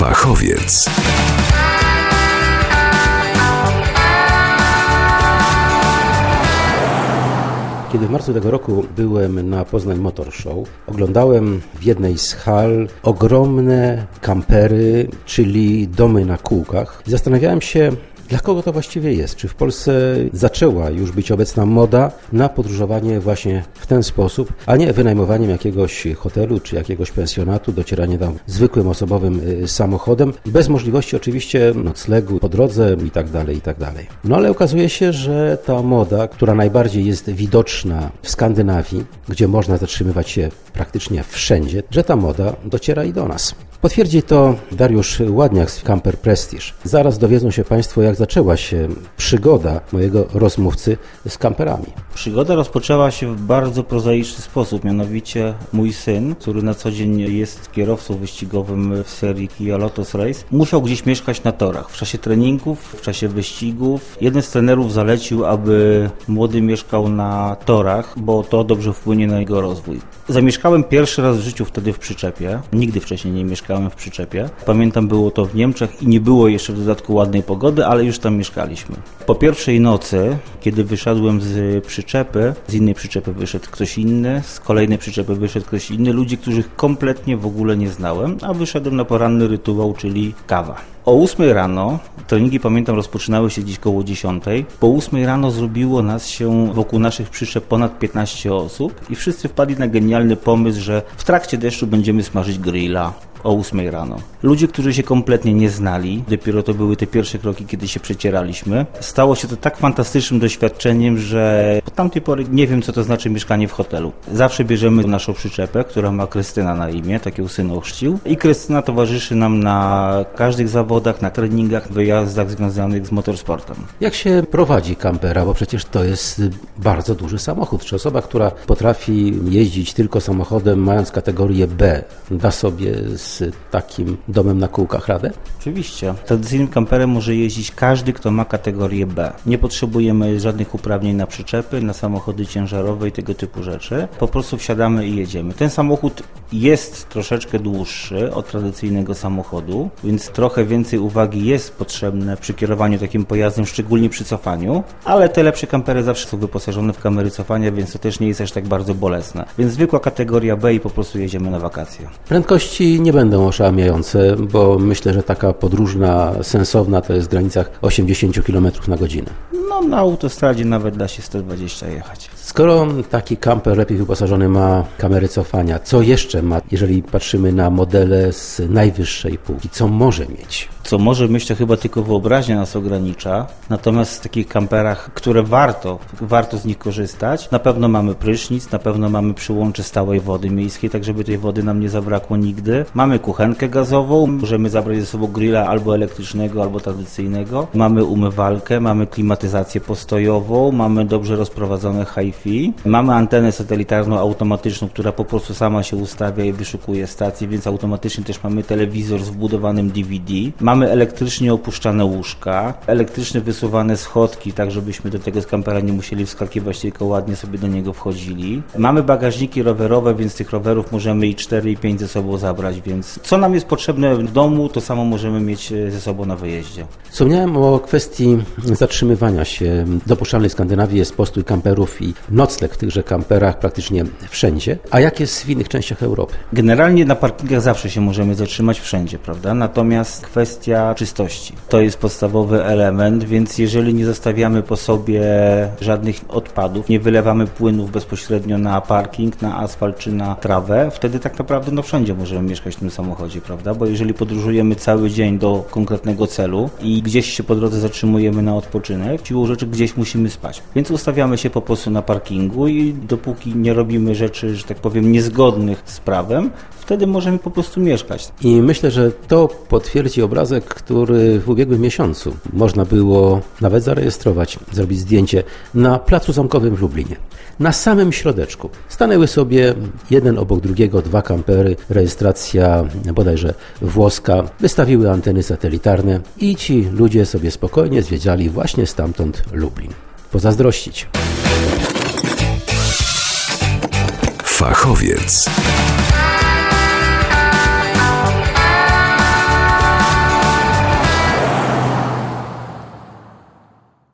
Fachowiec. Kiedy w marcu tego roku byłem na Poznań Motor Show, oglądałem w jednej z hal ogromne kampery, czyli domy na kółkach. I zastanawiałem się, dla kogo to właściwie jest? Czy w Polsce zaczęła już być obecna moda na podróżowanie właśnie w ten sposób, a nie wynajmowaniem jakiegoś hotelu czy jakiegoś pensjonatu, docieranie tam zwykłym osobowym samochodem, bez możliwości oczywiście noclegu po drodze i tak dalej, i tak dalej. No ale okazuje się, że ta moda, która najbardziej jest widoczna w Skandynawii, gdzie można zatrzymywać się praktycznie wszędzie, że ta moda dociera i do nas. Potwierdzi to Dariusz Ładniak z Camper Prestige. Zaraz dowiedzą się Państwo, jak zaczęła się przygoda mojego rozmówcy z kamperami. Przygoda rozpoczęła się w bardzo prozaiczny sposób, mianowicie mój syn, który na co dzień jest kierowcą wyścigowym w serii Kia Lotus Race, musiał gdzieś mieszkać na torach. W czasie treningów, w czasie wyścigów. Jeden z trenerów zalecił, aby młody mieszkał na torach, bo to dobrze wpłynie na jego rozwój. Zamieszkałem pierwszy raz w życiu wtedy w przyczepie. Nigdy wcześniej nie mieszkałem w przyczepie. Pamiętam, było to w Niemczech i nie było jeszcze w dodatku ładnej pogody, ale już tam mieszkaliśmy. Po pierwszej nocy, kiedy wyszedłem z przyczepy, z innej przyczepy wyszedł ktoś inny, z kolejnej przyczepy wyszedł ktoś inny, ludzi, których kompletnie w ogóle nie znałem, a wyszedłem na poranny rytuał, czyli kawa. O 8 rano, treningi pamiętam rozpoczynały się gdzieś koło 10. Po 8 rano zrobiło nas się wokół naszych przyczep ponad 15 osób i wszyscy wpadli na genialny pomysł, że w trakcie deszczu będziemy smażyć grilla. O 8 rano. Ludzie, którzy się kompletnie nie znali, dopiero to były te pierwsze kroki, kiedy się przecieraliśmy. Stało się to tak fantastycznym doświadczeniem, że od tamtej pory nie wiem, co to znaczy mieszkanie w hotelu. Zawsze bierzemy naszą przyczepę, która ma Krystyna na imię, tak ją syn ochrzcił. I Krystyna towarzyszy nam na każdych zawodach, na treningach, wyjazdach związanych z motorsportem. Jak się prowadzi kampera, bo przecież to jest bardzo duży samochód. Czy osoba, która potrafi jeździć tylko samochodem, mając kategorię B, da sobie z takim domem na kółkach radę? Oczywiście. Tradycyjnym kamperem może jeździć każdy, kto ma kategorię B. Nie potrzebujemy żadnych uprawnień na przyczepy, na samochody ciężarowe i tego typu rzeczy. Po prostu wsiadamy i jedziemy. Ten samochód jest troszeczkę dłuższy od tradycyjnego samochodu, więc trochę więcej uwagi jest potrzebne przy kierowaniu takim pojazdem, szczególnie przy cofaniu, ale te lepsze kampery zawsze są wyposażone w kamery cofania, więc to też nie jest aż tak bardzo bolesne. Więc zwykła kategoria B i po prostu jedziemy na wakacje. Prędkości nie będą oszałamiające, bo myślę, że taka podróżna, sensowna to jest w granicach 80 km na godzinę. No na autostradzie nawet da się 120 jechać. Skoro taki kamper lepiej wyposażony ma kamery cofania, co jeszcze ma, jeżeli patrzymy na modele z najwyższej półki, co może mieć? Co może mieć, to chyba tylko wyobraźnia nas ogranicza, natomiast w takich kamperach, które warto z nich korzystać, na pewno mamy prysznic, na pewno mamy przyłącze stałej wody miejskiej, tak żeby tej wody nam nie zabrakło nigdy. Mamy kuchenkę gazową, możemy zabrać ze sobą grilla albo elektrycznego, albo tradycyjnego. Mamy umywalkę, mamy klimatyzację postojową, mamy dobrze rozprowadzone hi-fi, mamy antenę satelitarną automatyczną, która po prostu sama się ustawia i wyszukuje stację, więc automatycznie też mamy telewizor z wbudowanym DVD. Mamy elektrycznie opuszczane łóżka, elektrycznie wysuwane schodki, tak żebyśmy do tego z kampera nie musieli wskakiwać, tylko ładnie sobie do niego wchodzili. Mamy bagażniki rowerowe, więc tych rowerów możemy i 4 i 5 ze sobą zabrać, więc co nam jest potrzebne w domu, to samo możemy mieć ze sobą na wyjeździe. Wspomniałem o kwestii zatrzymywania się. Dopuszczalny w Skandynawii jest postój kamperów i nocleg w tychże kamperach praktycznie wszędzie. A jak jest w innych częściach Europy? Generalnie na parkingach zawsze się możemy zatrzymać wszędzie, prawda? Natomiast kwestia czystości to jest podstawowy element, więc jeżeli nie zostawiamy po sobie żadnych odpadów, nie wylewamy płynów bezpośrednio na parking, na asfalt czy na trawę, wtedy tak naprawdę wszędzie możemy mieszkać w tym samochodzie, prawda? Bo jeżeli podróżujemy cały dzień do konkretnego celu i gdzieś się po drodze zatrzymujemy na odpoczynek, siłą rzeczy gdzieś musimy spać. Więc ustawiamy się po prostu na parkingu i dopóki nie robimy rzeczy, że tak powiem, niezgodnych z prawem, wtedy możemy po prostu mieszkać. I myślę, że to potwierdzi obrazek, który w ubiegłym miesiącu można było nawet zarejestrować, zrobić zdjęcie na Placu Zamkowym w Lublinie. Na samym środeczku stanęły sobie jeden obok drugiego 2 kampery, rejestracja bodajże włoska, wystawiły anteny satelitarne i ci ludzie sobie spokojnie zwiedzali właśnie stamtąd Lublin. Pozazdrościć. Fachowiec.